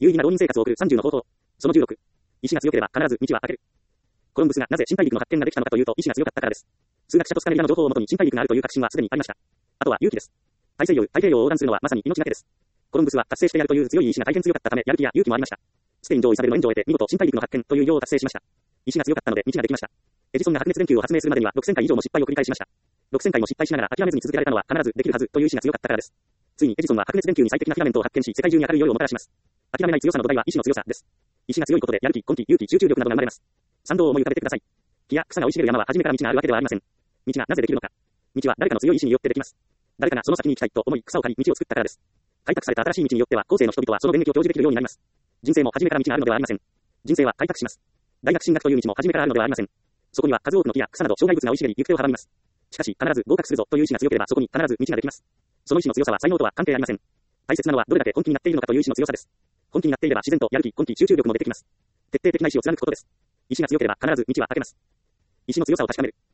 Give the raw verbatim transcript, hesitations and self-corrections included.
有意義な浪人生活を送るさんじゅうの方法。そのじゅうろく。意志が強ければ必ず道は開ける。コロンブスがなぜ新大陸の発見ができたのかというと意志が強かったからです。数学者とスカネリアの情報をもとに新大陸があるという確信はすでにありました。あとは勇気です。大西洋、太平洋を横断するのはまさに命がけです。コロンブスは達成してやるという強い意志が大変強かったため、やる気や勇気もありました。スペイン女王イサベルの援助を得て見事新大陸の発見という偉業を達成しました。意志が強かったので道ができました。エジソンが白熱電球を発明するまでにはろくせんかい以上も失敗を繰り返しました。ろくせんかいも失敗しながら諦めずに続けられたのは必ずできるはずという意志が強かったからです。ついにエジソンは白熱電球に最適なフィラメントを発見し世界中に明るい夜をもたらします。諦めない強さの土台は意志の強さです。意志が強いことでやる気、根気、勇気、集中力などが生まれます。賛同を思い浮かべてください。木や草が生い茂る山は初めから道があるわけではありません。道がなぜできるのか。道は誰かの強い意志によってできます。誰かがその先に行きたいと思い草を刈り道を作ったからです。開拓された新しい道によっては後世の人々はその電撃を享受できるようになります。人生も初めから道があるのではありません。人生は開拓します。大学進学という道も初めからあるのではありません。そこには数多くの木や草など障害物が生い茂り行く手を阻みます。しかし必ず合格するぞという意志が強ければそこに必ず道ができます。その意志の強さは才能とは関係ありません。大切なのはどれだけ本気になっているのかという意志の強さです。本気になっていれば自然とやる気、根気、集中力も出てきます。徹底的な意志を貫くことです。意志が強ければ必ず道は開けます。意志の強さを確かめる。